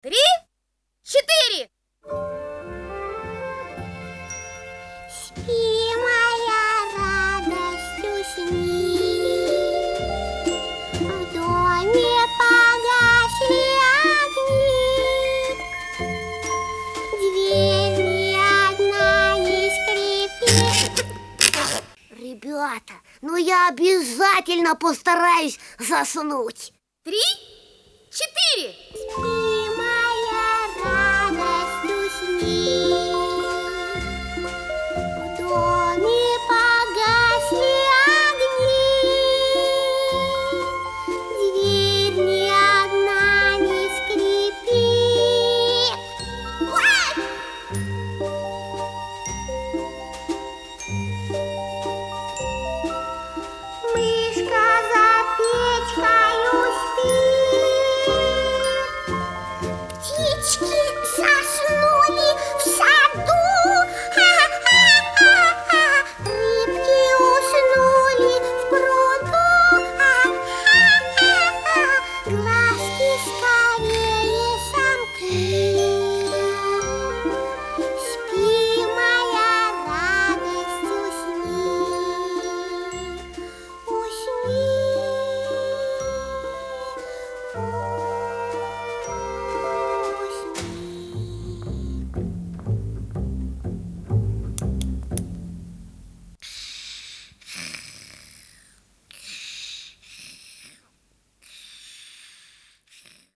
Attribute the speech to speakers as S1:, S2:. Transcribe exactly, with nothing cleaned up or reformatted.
S1: три, четыре.
S2: Спи, моя радость, усни. В доме погасли огни. Дверь ни одна не скрипит. Ребята, ну я обязательно постараюсь заснуть.
S1: Три, четыре.
S2: Спи, моя радость, усни. В доме погасли огни. Дверь ни одна не скрипит. Ой! Мышка за печкою спит. Птички